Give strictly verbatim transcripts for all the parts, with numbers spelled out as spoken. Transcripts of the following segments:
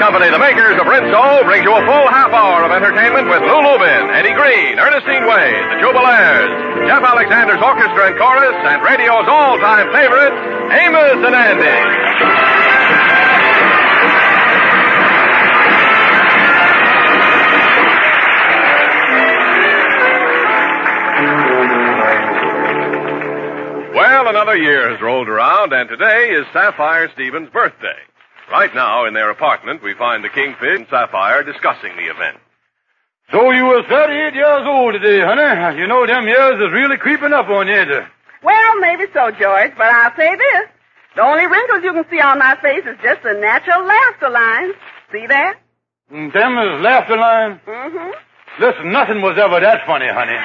Company, the makers of Rinso, brings you a full half hour of entertainment with Lou Lubin, Eddie Green, Ernestine Wade, the Jubilaires, Jeff Alexander's orchestra and chorus, and radio's all-time favorite, Amos and Andy. Well, another year has rolled around, and today is Sapphire Stevens' birthday. Right now, in their apartment, we find the Kingfish and Sapphire discussing the event. So you were thirty-eight years old today, honey. You know them years is really creeping up on you, ain't they? Well, maybe so, George, but I'll say this. The only wrinkles you can see on my face is just the natural laughter lines. See that? Mm, them is laughter lines? Mm-hmm. Listen, nothing was ever that funny, honey.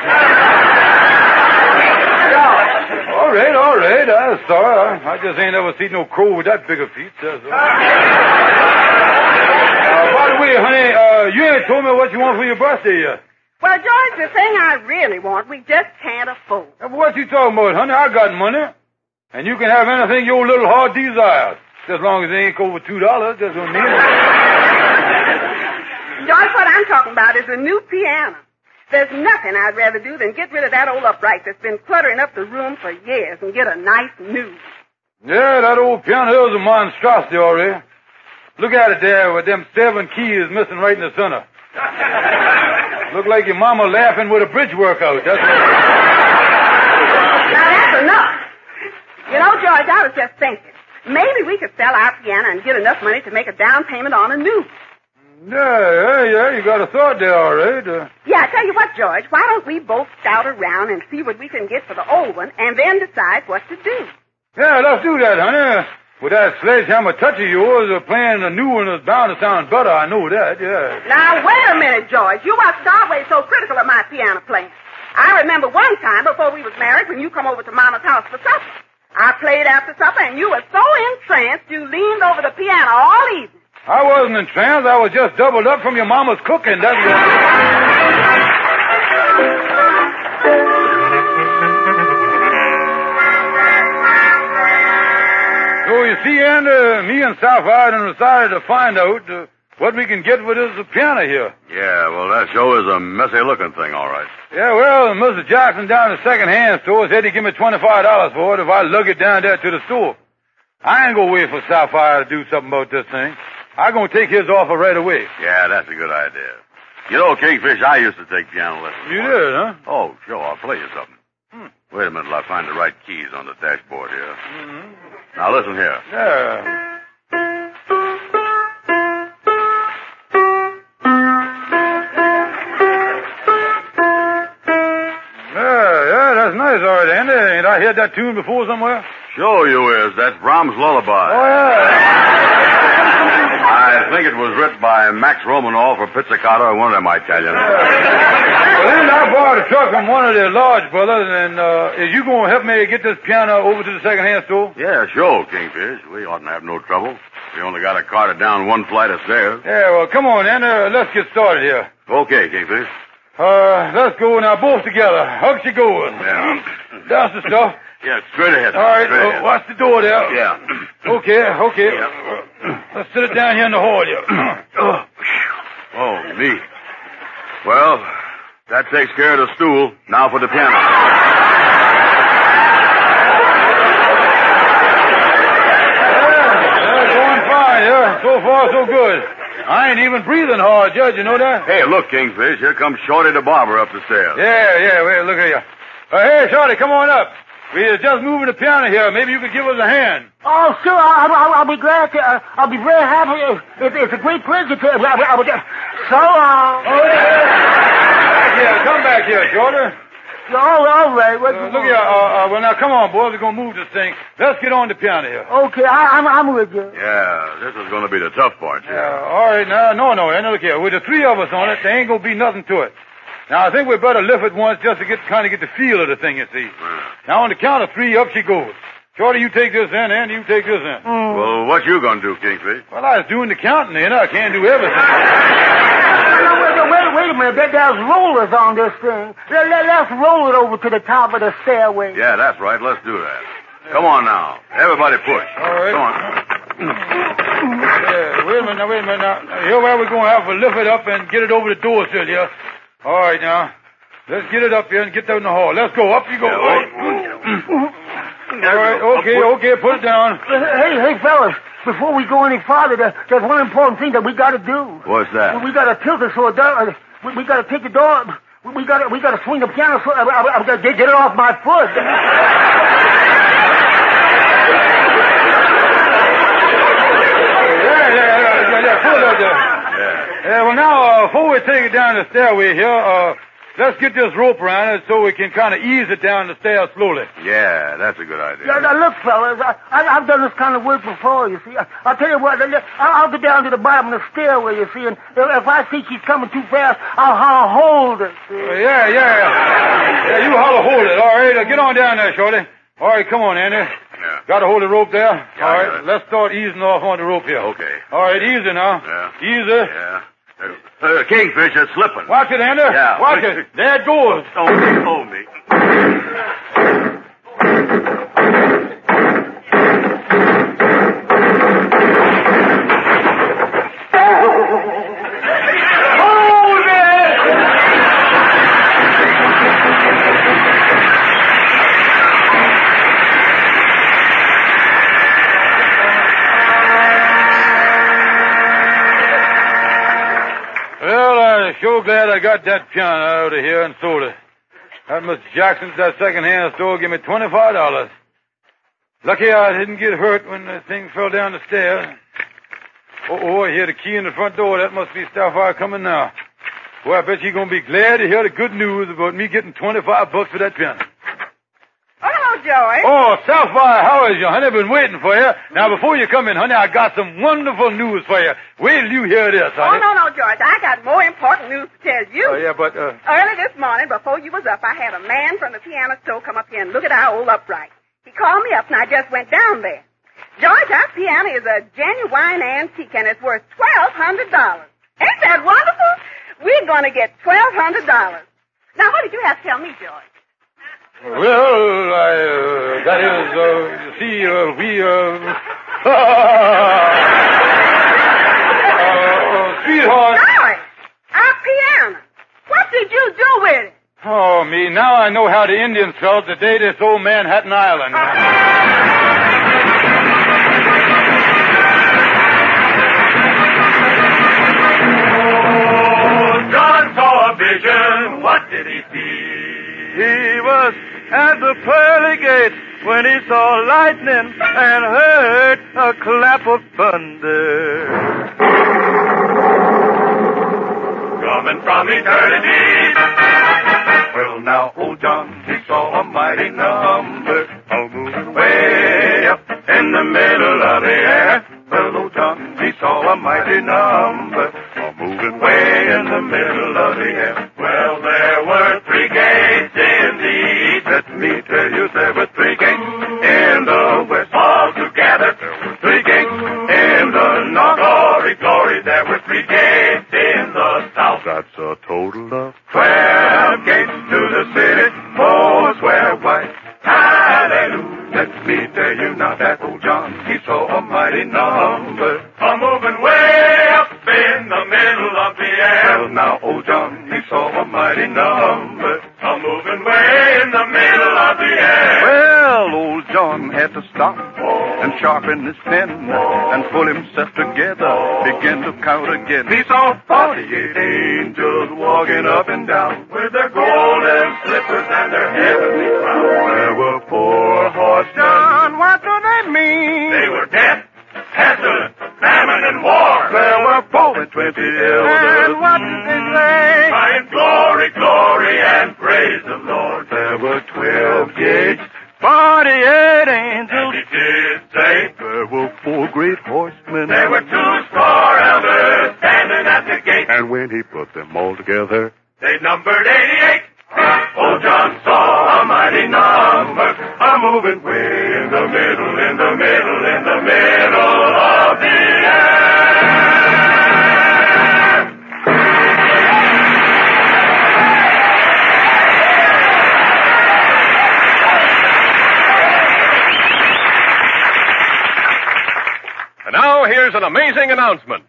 All right, all right. I'm sorry. I just ain't ever seen no crow with that big a feet. That's all. uh, by the way, honey, uh, you ain't told me what you want for your birthday yet. Well, George, the thing I really want, we just can't afford. Uh, what you talking about, honey? I got money. And you can have anything your little heart desires. As long as it ain't over two dollars, that's what I mean. George, what I'm talking about is a new piano. There's nothing I'd rather do than get rid of that old upright that's been cluttering up the room for years and get a nice new. Yeah, that old piano is a monstrosity already. Look at it there with them seven keys missing right in the center. Look like your mama laughing with a bridge workout. That's what... Now that's enough. You know, George, I was just thinking. Maybe we could sell our piano and get enough money to make a down payment on a new. Yeah, yeah, yeah, you got a thought there, all right. Uh... Yeah, I tell you what, George, why don't we both scout around and see what we can get for the old one and then decide what to do? Yeah, let's do that, honey. With that sledgehammer touch of yours, uh, playing a new one is bound to sound better, I know that, yeah. Now, wait a minute, George. You mustn't always so critical of my piano playing. I remember one time before we was married when you come over to Mama's house for supper. I played after supper, and you were so entranced you leaned over the piano all evening. I wasn't entranced. I was just doubled up from your mama's cooking. That's what... So you see, Andy, uh, me and Sapphire decided to find out uh, what we can get with this piano here. Yeah, well, that show is a messy-looking thing, all right. Yeah, well, Mister Jackson down at the second-hand store said he'd give me twenty-five dollars for it if I lug it down there to the store. I ain't gonna wait for Sapphire to do something about this thing. I'm going to take his offer right away. Yeah, that's a good idea. You know, Kingfish, I used to take piano lessons. You did, huh? Oh, sure. I'll play you something. Hmm. Wait a minute till I find the right keys on the dashboard here. Mm-hmm. Now, listen here. Yeah. Yeah, yeah, that's nice, all right, Andy. Ain't I heard that tune before somewhere? Sure you is. That's Brahms' Lullaby. Oh, yeah. I think it was written by Max Romanoff or Pizzicato or one of them Italians. Yeah. Well, then I borrowed a truck from one of the Lodge brothers, and uh, is you going to help me get this piano over to the second-hand store? Yeah, sure, Kingfish. We oughtn't have no trouble. We only got to cart it down one flight of stairs. Yeah, well, come on, then. Uh, let's get started here. Okay, Kingfish. Uh, let's go now, both together. Hugs you going. Yeah. That's the stuff. Yeah, straight ahead. All right, straight uh, ahead. watch the door there. Yeah. Okay, okay. Yeah. Uh, let's sit it down here in the hall here. Oh, me. Well, that takes care of the stool. Now for the piano. Yeah, going fine, yeah. So far, so good. I ain't even breathing hard, Judge, you know that? Hey, look, Kingfish. Here comes Shorty the barber up the stairs. Yeah, yeah, wait, look at you. Uh, hey, Shorty, come on up. We're just moving the piano here. Maybe you could give us a hand. Oh, sure. I'll, I'll, I'll be glad to. Uh, I'll be very happy. It, it's a great pleasure to. I, I, I, so, uh... Oh, yeah. Back here. Come back here, Shorty. All, all right. What Uh, look here. Uh, uh, well, now, come on, boys. We're going to move this thing. Let's get on the piano here. Okay, I, I'm, I'm with you. Yeah, this is going to be the tough part. Yeah, all right. Now, no, no. Now, look here. With the three of us on it, there ain't going to be nothing to it. Now, I think we better lift it once just to get kind of get the feel of the thing, you see. Now, on the count of three, up she goes. Shorty, you take this in, and you take this in. Mm. Well, what you going to do, Kingfish? Well, I was doing the counting, and I can't do everything. No, wait, wait, wait a minute. There, there's rollers on this thing. Let, let, let's roll it over to the top of the stairway. Yeah, that's right. Let's do that. Come on now. Everybody push. All right. Come on. Yeah, wait a minute, now, wait a minute. Now, now here where we're going to have to lift it up and get it over the door sill here. All right, now. Let's get it up here and get that in the hall. Let's go. Up you go. All right, okay, okay, put it down. Hey, hey, fellas. Before we go any farther, there, there's one important thing that we got to do. What's that? We, we got to tilt it so it does. We, we got to take the door. We, we got to we got to swing the piano so I, I, I, get, get it off my foot. Yeah, yeah, yeah, yeah, yeah. Put it up there. Yeah. Yeah. Well, now uh, before we take it down the stairway here, uh, let's get this rope around it so we can kind of ease it down the stairs slowly. Yeah, that's a good idea. Yeah, now look, fellas, I, I, I've done this kind of work before, you see. I, I'll tell you what, I'll, I'll get down to the bottom of the stairway, you see, and if I see she's coming too fast, I'll, I'll hold it. See? Uh, yeah, yeah, yeah. Yeah, you holler hold it. All right, uh, get on down there, Shorty. All right, come on, Andy. Yeah. Got to hold the rope there? Yeah, all right, let's start easing off on the rope here. Okay. All right, easy now. Yeah. Easy. Yeah. Uh, Kingfish is slipping. Watch it, Andy. Yeah. Watch it. There it goes. Don't hold me. Hold it! Well, I'm sure glad I got that piano out of here and sold it. That Miss Jackson's that second-hand store gave me twenty-five dollars. Lucky I didn't get hurt when the thing fell down the stairs. Oh, I hear the key in the front door. That must be Starfire coming now. Boy, I bet you're going to be glad to hear the good news about me getting twenty-five bucks for that piano. Oh, hello, Joey. Oh, Starfire, how is you, honey? I've been waiting for you. Now, before you come in, honey, I got some wonderful news for you. Wait till you hear this, Oh, honey. no, no, George. I got more important news to tell you. Oh, yeah, but, uh... Early this morning, before you was up, I had a man from the piano store come up here and look at our old upright. He called me up, and I just went down there. George, our piano is a genuine antique, and it's worth twelve hundred dollars. Ain't that wonderful? We're going to get twelve hundred dollars. Now, what did you have to tell me, George? Well, I, uh, that is, uh, you see, uh, we, uh, uh, sweetheart. George, our piano. What did you do with it? Oh, me, now I know how the Indians felt the day they sold Manhattan Island. Oh, John saw a vision. What did he see? He was at the pearly gate when he saw lightning and heard a clap of thunder. Coming from eternity. Well, now, old John, he saw a mighty number all moving way up in the middle of the air. Well, old John, he saw a mighty number all moving way in the middle of the air. Well, there were three gates in the east. Let me tell you, there were three gates in the west. All together, there were Three gates in the north. glory, glory. There were three gates in the south. That's a total of twelve gates to the city. Oh, swear white. Hallelujah. Let me tell you now that old John, he saw a mighty number. A moving way up in the middle of the air. Well, now, old John, he saw a mighty number. A moving way in the middle of the air. Well, old John had to stop and sharpen his pen and pull himself together, begin to count again. He saw forty-eight angels walking up and down With their golden slippers and their heavenly crowns. There were four horsemen. John, what do they mean? They were death, pestilence, famine, and war. There were four and twenty elders. And what did they say? Crying glory, glory, and praise the Lord. There were twelve gates, forty-eight angels. And he did say, There were four great horsemen. there were two score elders standing at the gate. And when he put them all together, They numbered eighty-eight. Old John saw a mighty number, a moving way in the middle, in the middle, in the middle of the air. And now here's an amazing announcement.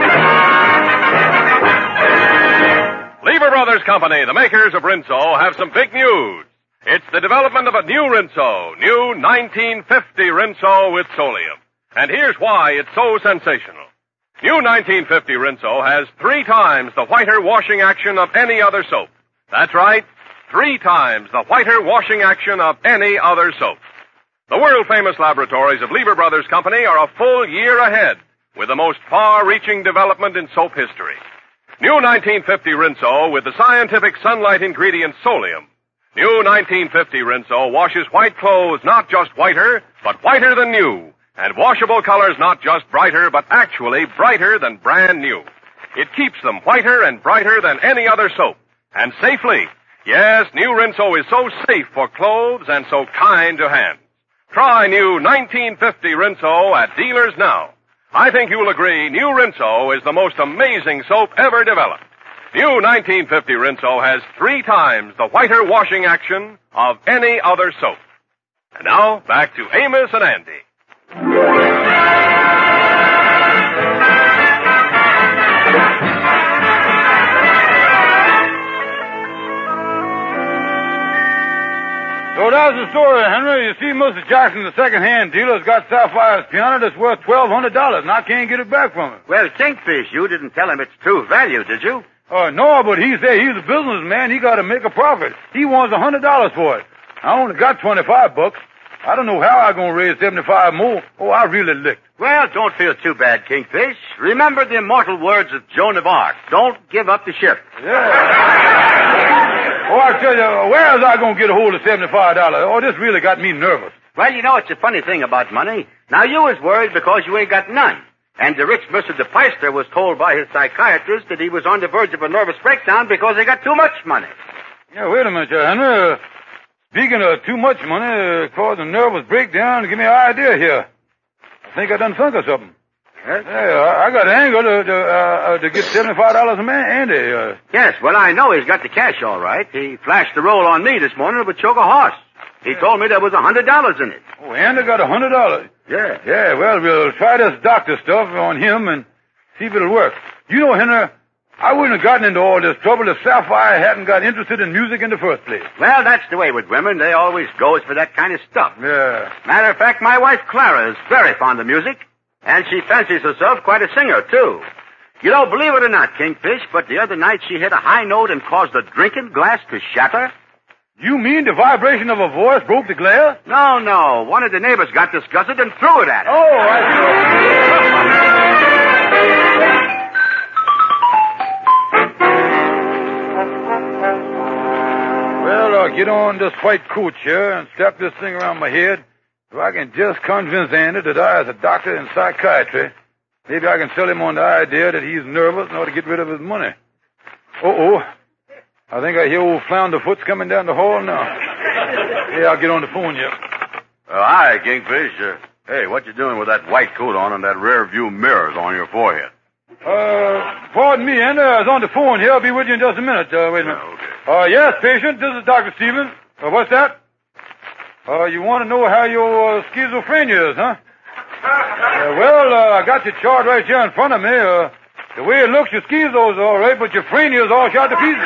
Lever Brothers Company, the makers of Rinso, have some big news. It's the development of a new Rinso, new nineteen fifty Rinso with Solium. And here's why it's so sensational. New nineteen fifty Rinso has three times the whiter washing action of any other soap. That's right, three times the whiter washing action of any other soap. The world-famous laboratories of Lever Brothers Company are a full year ahead with the most far-reaching development in soap history. New nineteen fifty Rinso with the scientific sunlight ingredient Solium. New nineteen fifty Rinso washes white clothes not just whiter, but whiter than new. And washable colors not just brighter, but actually brighter than brand new. It keeps them whiter and brighter than any other soap. And safely. Yes, new Rinso is so safe for clothes and so kind to hands. Try new nineteen fifty Rinso at dealers now. I think you'll agree new Rinso is the most amazing soap ever developed. New nineteen fifty Rinso has three times the whiter washing action of any other soap. And now, back to Amos and Andy. So that's the story, Henry. You see, Mister Jackson, the second-hand dealer, has got Sapphire's piano that's worth twelve hundred dollars, and I can't get it back from him. Well, Kingfish, you didn't tell him its true value, did you? Oh, uh, no, but he said he's a businessman. He got to make a profit. He wants one hundred dollars for it. I only got twenty-five bucks. I don't know how I'm going to raise seventy-five more. Oh, I really licked. Well, don't feel too bad, Kingfish. Remember the immortal words of Joan of Arc. Don't give up the ship. Yeah. Oh, I tell you, where is I going to get a hold of seventy-five dollars? Oh, this really got me nervous. Well, you know, it's a funny thing about money. Now, you was worried because you ain't got none. And the rich Mister DePeister was told by his psychiatrist that he was on the verge of a nervous breakdown because he got too much money. Yeah, wait a minute, Henry. Uh, speaking of too much money, uh, causing a nervous breakdown, give me an idea here. I think I done thunk of something. Yes? Yeah, I got an angle to, to, uh, to get seventy-five dollars a man, Andy. Uh, yes, well, I know he's got the cash all right. He flashed the roll on me this morning with choke a horse. He told me there was a hundred dollars in it. Oh, Andy got a hundred dollars. Yeah. Yeah, well, we'll try this doctor stuff on him and see if it'll work. You know, Henry, I wouldn't have gotten into all this trouble if Sapphire hadn't got interested in music in the first place. Well, that's the way with women. They always goes for that kind of stuff. Yeah. Matter of fact, my wife Clara is very fond of music, and she fancies herself quite a singer, too. You know, believe it or not, Kingfish, but the other night she hit a high note and caused a drinking glass to shatter. You mean the vibration of a voice broke the glass? No, no. One of the neighbors got disgusted and threw it at her. Oh, I see. Well, I'll get on this white coach here and strap this thing around my head. If I can just convince Andy that I, as a doctor in psychiatry, maybe I can sell him on the idea that he's nervous and ought to get rid of his money. Uh-oh. I think I hear old Flounderfoot's coming down the hall now. Yeah, I'll get on the phone, yeah. Uh, hi, Kingfish. Uh, hey, what you doing with that white coat on and that rear view mirrors on your forehead? Uh, pardon me, Andy. I was on the phone here. I'll be with you in just a minute. Uh, wait a minute. Oh, okay. Uh, yes, patient. This is Doctor Stevens. Uh, what's that? Uh, you want to know how your uh, schizophrenia is, huh? Uh, well, uh, I got your chart right here in front of me. Uh, the way it looks, your schizo's all right, but your phrenia's all shot to pieces.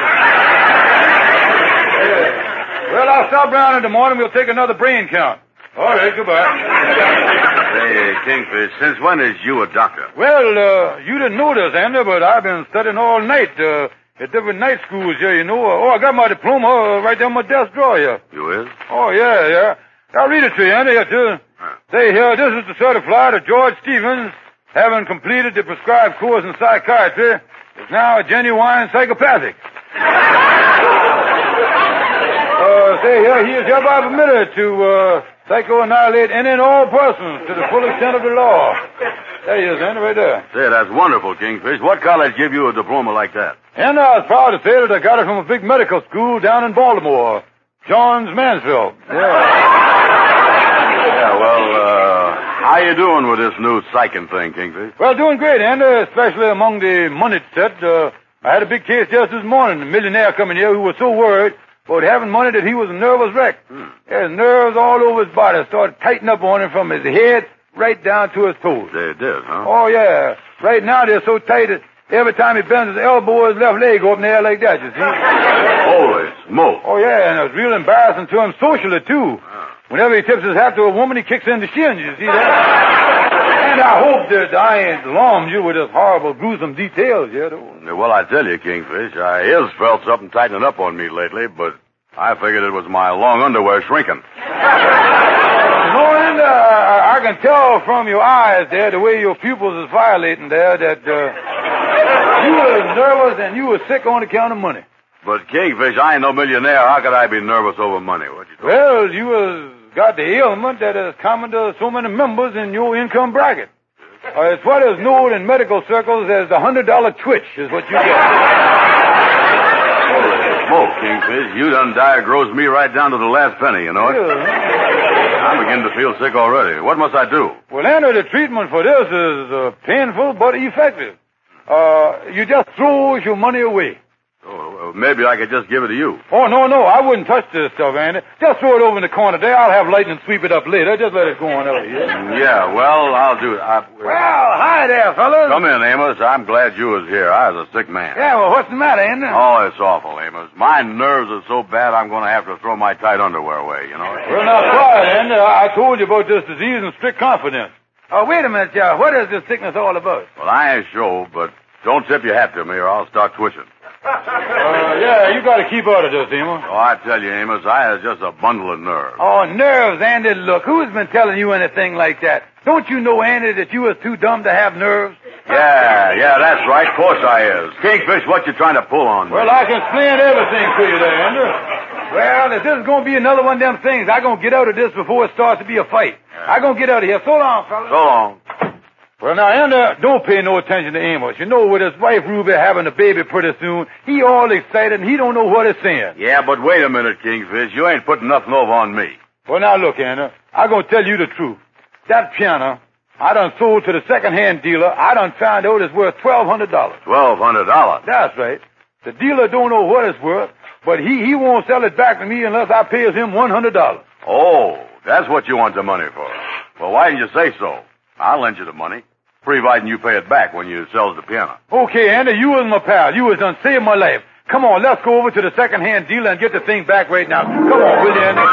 Yeah. Well, I'll stop around in the morning. We'll take another brain count. All right, goodbye. Hey, Kingfish, since when is you a doctor? Well, uh, you didn't know this, Andy, but I've been studying all night, uh, at different night schools here, you know. Oh, I got my diploma uh, right there on my desk drawer here. You is? Oh, yeah, yeah. I'll read it to you, Andy, here, too. Huh. Say here, this is to certify that George Stevens, having completed the prescribed course in psychiatry, is now a genuine psychopathic. uh, say here, he is hereby permitted to, uh, psycho-annihilate any and all persons to the full extent of the law. There he is, Andy, right there. Say, that's wonderful, Kingfish. What college give you a diploma like that? And I was proud to say that I got it from a big medical school down in Baltimore. Johns Mansfield. Yeah. Yeah, well, uh, how you doing with this new psyching thing, Kingfish? Well, doing great, Andy, especially among the moneyed set. Uh, I had a big case just this morning. A millionaire coming here who was so worried about having money that he was a nervous wreck. Hmm. Yeah, his nerves all over his body started tightening up on him from his head right down to his toes. They did, huh? Oh, yeah. Right now they're so tight that every time he bends his elbow, his left leg go up in the air like that, you see. Holy smoke. Oh, yeah, and it's real embarrassing to him socially, too. Whenever he tips his hat to a woman, he kicks in the shins, you see that? And I hope that I ain't alarmed you with this horrible, gruesome details, yeah, though. Well, I tell you, Kingfish, I is felt something tightening up on me lately, but I figured it was my long underwear shrinking. No, and uh, I can tell from your eyes there, the way your pupils is violating there, that uh, you was nervous and you was sick on account of money. But, Kingfish, I ain't no millionaire. How could I be nervous over money? What you talking Well, you was got the ailment that is common to so many members in your income bracket. Uh, it's what is known in medical circles as the hundred dollar twitch, is what you get. Holy smoke, Kingfish. You done diagnosed me right down to the last penny, you know it? Yeah. I'm beginning to feel sick already. What must I do? Well, Andrew, the treatment for this is uh, painful but effective. Uh, you just throw your money away. Oh, well, maybe I could just give it to you. Oh, no, no, I wouldn't touch this stuff, Andy. Just throw it over in the corner there. I'll have lightning sweep it up later. Just let it go on over here. Yeah, well, I'll do it. I, Well, hi there, fellas. Come in, Amos. I'm glad you was here. I was a sick man. Yeah, well, what's the matter, Andy? Oh, it's awful, Amos. My nerves are so bad I'm going to have to throw my tight underwear away, you know? Well, now, quiet, Andy. I I told you about this disease in strict confidence. Oh, wait a minute, yeah. What is this sickness all about? Well, I ain't sure, but don't tip your hat to me or I'll start twitching. Uh, yeah, you got to keep out of this, Amos. Oh, I tell you, Amos, I have just a bundle of nerves. Oh, nerves, Andy. Look, who's been telling you anything like that? Don't you know, Andy, that you was too dumb to have nerves? Yeah, yeah, that's right. Of course I is. Kingfish, what you trying to pull on me? Well, I can explain everything to you there, Andy. Well, if this is going to be another one of them things, I'm going to get out of this before it starts to be a fight. I'm going to get out of here. So long, fellas. So long. Well, now, Andy, don't pay no attention to Amos. You know, with his wife Ruby having a baby pretty soon, he all excited and he don't know what he's saying. Yeah, but wait a minute, Kingfish. You ain't putting nothing over on me. Well, now, look, Andy, I'm going to tell you the truth. That piano, I done sold to the second-hand dealer. I done found out it's worth twelve hundred dollars. Twelve hundred dollars? That's right. The dealer don't know what it's worth, but he, he won't sell it back to me unless I pays him one hundred dollars. Oh, that's what you want the money for. Well, why didn't you say so? I'll lend you the money, providing you pay it back when you sells the piano. Okay, Andy, you was my pal. You was done saved my life. Come on, let's go over to the second-hand dealer and get the thing back right now. Come on, will you, Andy?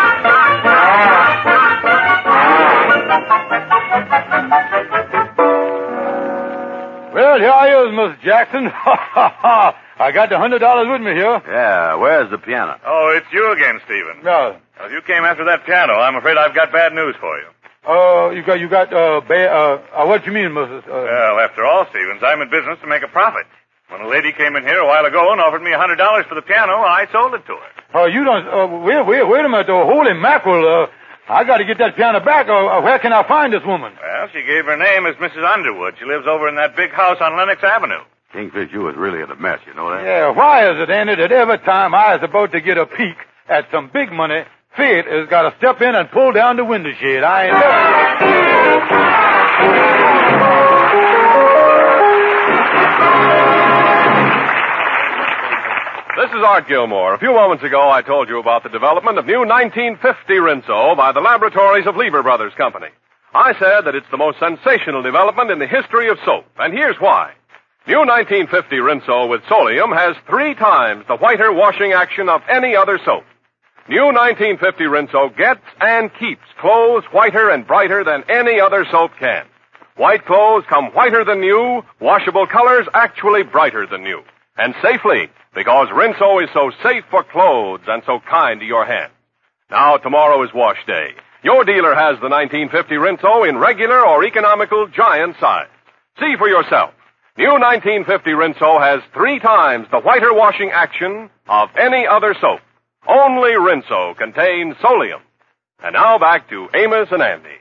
Well, here I is, Miss Jackson. I got the hundred dollars with me here. Yeah, where's the piano? Oh, it's you again, Stephen. No. Well, if you came after that piano, I'm afraid I've got bad news for you. Uh, you got, you got, uh, ba- uh, uh, what do you mean, Missus Uh... Well, after all, Stevens, I'm in business to make a profit. When a lady came in here a while ago and offered me a hundred dollars for the piano, I sold it to her. Oh, uh, you don't, uh, wait, wait, wait a minute, though. Holy mackerel, uh, I gotta get that piano back, or uh, where can I find this woman? Well, she gave her name as Missus Underwood. She lives over in that big house on Lenox Avenue. Kingfish, you was really in a mess, you know that? Yeah, why is it, Andy, that every time I was about to get a peek at some big money, Fate has got to step in and pull down the window shade? I ain't never... This is Art Gilmore. A few moments ago, I told you about the development of new nineteen fifty Rinso by the laboratories of Lever Brothers Company. I said that it's the most sensational development in the history of soap, and here's why. New nineteen fifty Rinso with Solium has three times the whiter washing action of any other soap. New nineteen fifty Rinso gets and keeps clothes whiter and brighter than any other soap can. White clothes come whiter than new, washable colors actually brighter than new. And safely, because Rinso is so safe for clothes and so kind to your hands. Now, tomorrow is wash day. Your dealer has the nineteen fifty Rinso in regular or economical giant size. See for yourself. New nineteen fifty Rinso has three times the whiter washing action of any other soap. Only Rinso contains Solium. And now back to Amos and Andy.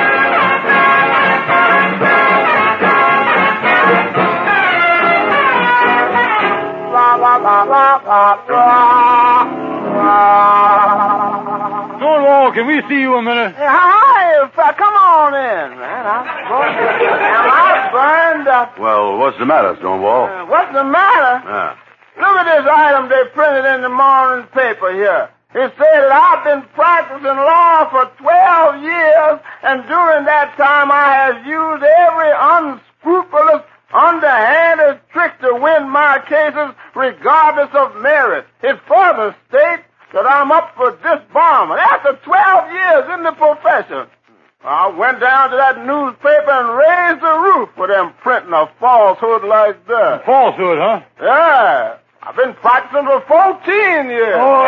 Stonewall, can we see you a minute? Hey, hi, uh, come on in, man. I'm, am I burned up? Well, what's the matter, Stonewall? Uh, what's the matter? Ah. Look at this item they printed in the morning paper here. He said that I've been practicing law for twelve years, and during that time I have used every unscrupulous, underhanded trick to win my cases regardless of merit. It further states that I'm up for disbarment after twelve years in the profession. I went down to that newspaper and raised the roof for them printing a falsehood like that. Falsehood, huh? Yeah. I've been practicing for fourteen years. Oh.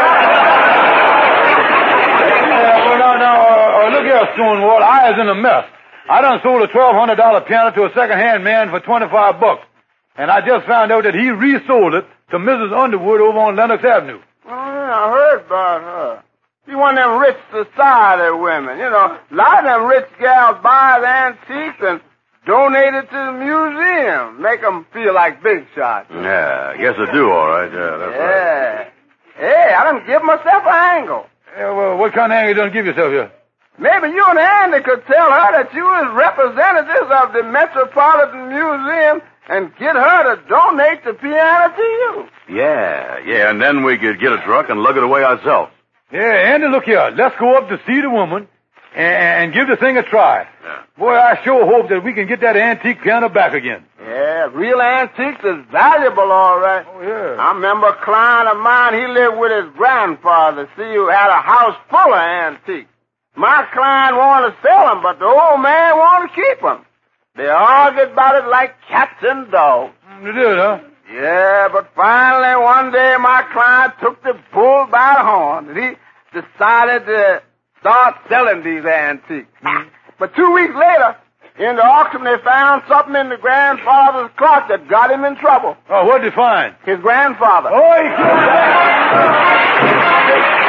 Yeah, well, now, now, uh, uh, look here, Stonewall. I is in a mess. I done sold a twelve hundred dollar piano to a second-hand man for twenty-five bucks. And I just found out that he resold it to Missus Underwood over on Lenox Avenue. Oh, yeah, I heard about her. She one of them rich society women. You know, a lot of them rich gals buy the antiques and donate it to the museum. Make them feel like big shots. Yeah, I guess I do, all right. Yeah, that's yeah. right. Hey, I done give myself an angle. Yeah, well, what kind of angle you done give yourself here? Maybe you and Andy could tell her that you is representatives of the Metropolitan Museum and get her to donate the piano to you. Yeah, yeah, and then we could get a truck and lug it away ourselves. Yeah, Andy, look here. Let's go up to see the woman and, and give the thing a try. Yeah. Boy, I sure hope that we can get that antique piano back again. Yeah, real antiques is valuable, all right. Oh, yeah. I remember a client of mine, he lived with his grandfather, see, who had a house full of antiques. My client wanted to sell them, but the old man wanted to keep them. They argued about it like cats and dogs. You did, huh? Yeah, but finally one day my client took the bull by the horn, and he decided to start selling these antiques. Mm-hmm. But two weeks later, in the auction, they found something in the grandfather's clock that got him in trouble. Oh, what did they find? His grandfather. Oh, he killed that.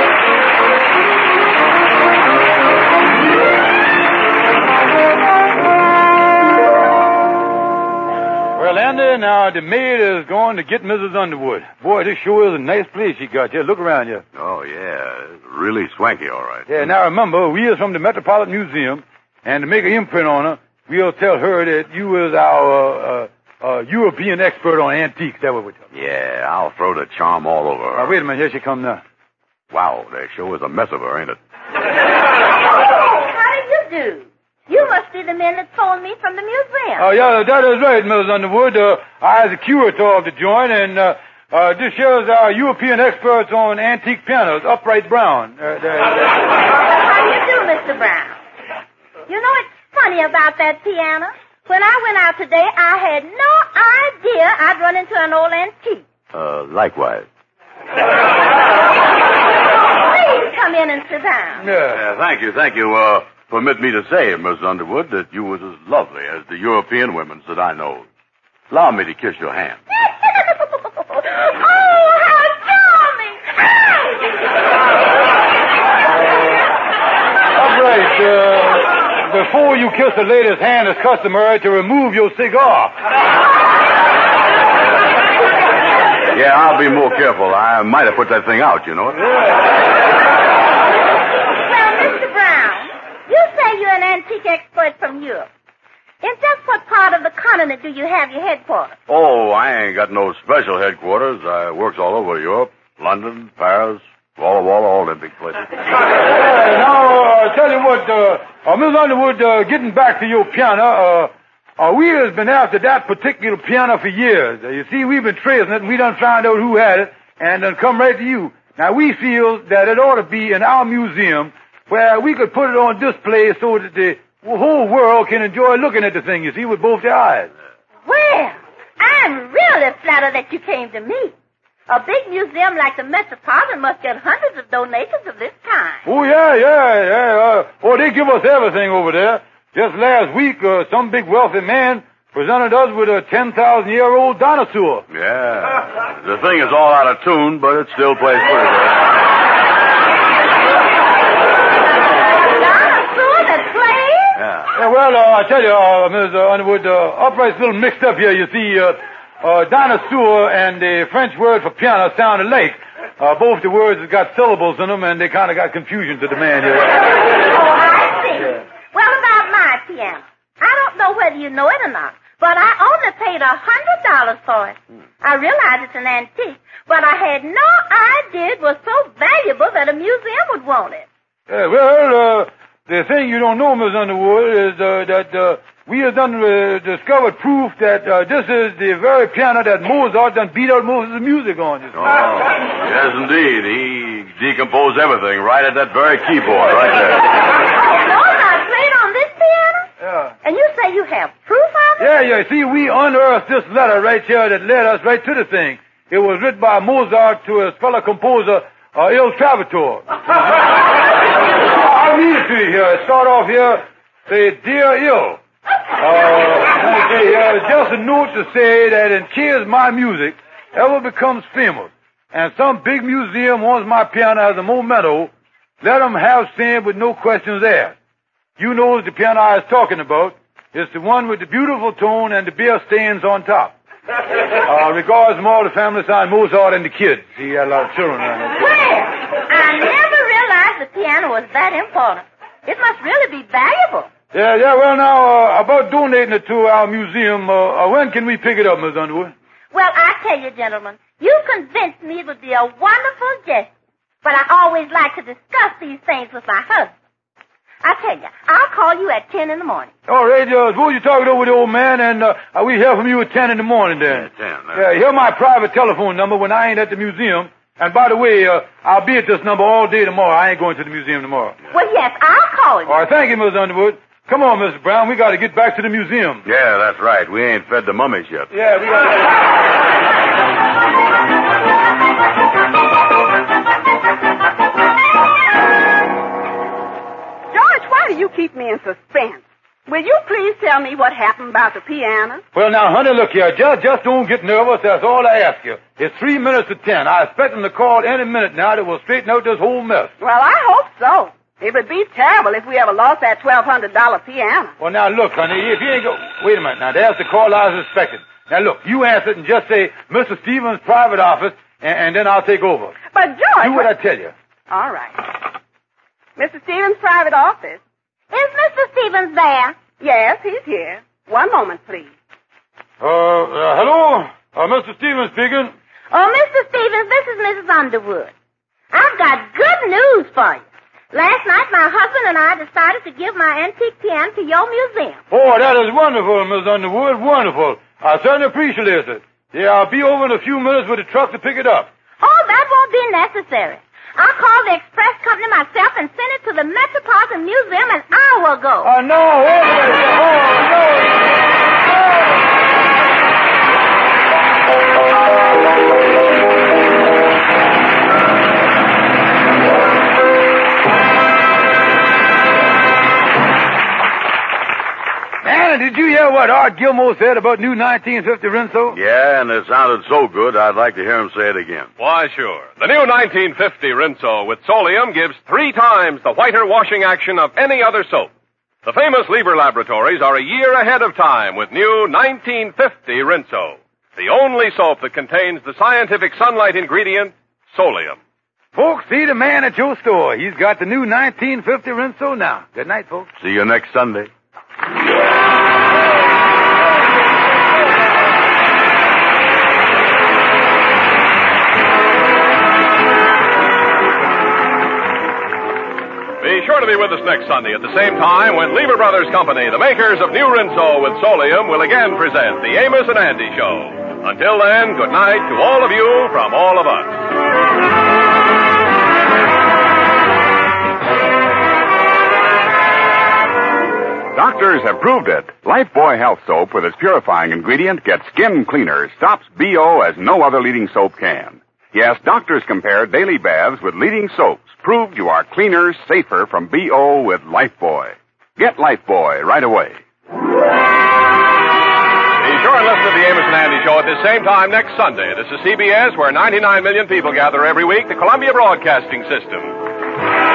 Well, Andy, now the maid is going to get Missus Underwood. Boy, this sure is a nice place she got here. Look around here. Oh, yeah. It's really swanky, all right. Yeah, now remember, we is from the Metropolitan Museum, and to make an imprint on her, we'll tell her that you is our uh, uh, European expert on antiques. That what we tell her. Yeah, I'll throw the charm all over her. Now, wait a minute. Here she comes now. Wow, there sure is a mess of her, ain't it? Oh, how do you do? You must be the men that phoned me from the museum. Oh, yeah, that is right, Missus Underwood. Uh, I is the curator of the joint, and uh, uh, this here is our European experts on antique pianos, Upright Brown. Uh, How do you do, Mister Brown? You know, it's funny about that piano. When I went out today, I had no idea I'd run into an old antique. Uh, likewise. Please come in and sit down. Yeah. Yeah, thank you, thank you. Uh, permit me to say, Miss Underwood, that you was as lovely as the European women that I know. Allow me to kiss your hand. Oh, how charming! Upright, uh, before you kiss a lady's hand, it's customary to remove your cigar. Yeah, I'll be more careful. I might have put that thing out, you know. Well, Mister Brown, you say you're an antique expert from Europe. In just what part of the continent do you have your headquarters? Oh, I ain't got no special headquarters. I works all over Europe, London, Paris, Walla Walla, all them big places. Hey, now, uh, tell you what, uh, uh, Miss Underwood, uh, getting back to your piano, uh, uh, we has been after that particular piano for years. Uh, you see, we've been tracing it, and we done found out who had it, and done come right to you. Now, we feel that it ought to be in our museum where we could put it on display so that the whole world can enjoy looking at the thing, you see, with both their eyes. Well, I'm really flattered that you came to me. A big museum like the Metropolitan must get hundreds of donations of this kind. Oh, yeah, yeah, yeah. Uh, oh, they give us everything over there. Just last week, uh, some big wealthy man presented us with a ten thousand year old dinosaur. Yeah. The thing is all out of tune, but it still plays pretty good. Dinosaur that plays? Yeah. Yeah, well, uh, I tell you, uh, Miss Underwood, uh, Upright's a little mixed up here. You see, uh, uh, dinosaur and the French word for piano sound alike. Uh, both the words have got syllables in them, and they kind of got confusion to the man here. Oh, I see. Yeah. Well, about my piano. I don't know whether you know it or not, but I only paid a hundred dollars for it. I realize it's an antique, but I had no idea it was so valuable that a museum would want it. Yeah, well, uh, the thing you don't know, Miss Underwood, is uh, that uh, we have done uh, discovered proof that uh, this is the very piano that Mozart done beat out most of the music on. Oh, yes, indeed. He decomposed everything right at that very keyboard right there. Mozart played on this piano? Yeah. And you say you have proof of it? Yeah, yeah. See, we unearthed this letter right here that led us right to the thing. It was written by Mozart to his fellow composer, uh, Il Trovatore. I'll read it to you here. Start off here. Say, Dear Il. Uh, say here, just a note to say that in case my music ever becomes famous and some big museum wants my piano as a memento, let them have same with no questions asked. You know the piano I was talking about. It's the one with the beautiful tone and the beer stains on top. Uh, regards from all the family side, Mozart and the kids. He had a lot of children around there. Well, I never realized the piano was that important. It must really be valuable. Yeah, yeah, well, now, uh, about donating it to our museum, uh, uh, when can we pick it up, Miss Underwood? Well, I tell you, gentlemen, you convinced me it would be a wonderful gesture. But I always like to discuss these things with my husband. I tell you, I'll call you at ten in the morning. All right, uh, suppose you talk it over with the old man, and uh, we hear from you at ten in the morning then. Yeah, ten. Uh, Yeah, hear my private telephone number when I ain't at the museum. And by the way, uh, I'll be at this number all day tomorrow. I ain't going to the museum tomorrow. Well, yes, I'll call you. All right, thank you, Miss Underwood. Come on, Mister Brown. We got to get back to the museum. Yeah, that's right. We ain't fed the mummies yet. Yeah, we got George, why do you keep me in suspense? Will you please tell me what happened about the piano? Well, now, honey, look here. Just, just don't get nervous. That's all I ask you. It's three minutes to ten. I expect them to call any minute now that will straighten out this whole mess. Well, I hope so. It would be terrible if we ever lost that twelve hundred dollars piano. Well, now, look, honey, if you ain't go... Wait a minute. Now, there's the call I was expecting. Now, look, you answer it and just say, Mister Stevens' private office, and, and then I'll take over. But, George... Do what I tell you. All right. Mister Stevens' private office. Is Mister Stevens there? Yes, he's here. One moment, please. Uh, uh hello? Uh, Mister Stevens speaking. Oh, Mister Stevens, this is Missus Underwood. I've got good news for you. Last night, my husband and I decided to give my antique piano to your museum. Oh, that is wonderful, Miss Underwood. Wonderful. I certainly appreciate it. Yeah, I'll be over in a few minutes with a truck to pick it up. Oh, that won't be necessary. I'll call the express company myself and send it to the Metropolitan Museum an hour ago. Oh, no. Wait a minute. Oh, no. Man, did you hear what Art Gilmore said about new nineteen fifty Rinso? Yeah, and it sounded so good, I'd like to hear him say it again. Why, sure. The new nineteen fifty Rinso with Solium gives three times the whiter washing action of any other soap. The famous Lever Laboratories are a year ahead of time with new nineteen fifty Rinso, the only soap that contains the scientific sunlight ingredient, Solium. Folks, see the man at your store. He's got the new nineteen fifty Rinso now. Good night, folks. See you next Sunday. Be sure to be with us next Sunday at the same time when Lever Brothers Company, the makers of New Rinso with Solium, will again present the Amos and Andy Show. Until then, good night to all of you from all of us. Doctors have proved it. Lifebuoy Health Soap with its purifying ingredient gets skin cleaner, stops B O as no other leading soap can. Yes, doctors compared daily baths with leading soaps, proved you are cleaner, safer from B O with Lifebuoy. Get Lifebuoy right away. Be sure and listen to the Amos and Andy Show at the same time next Sunday. This is C B S, where ninety-nine million people gather every week, the Columbia Broadcasting System.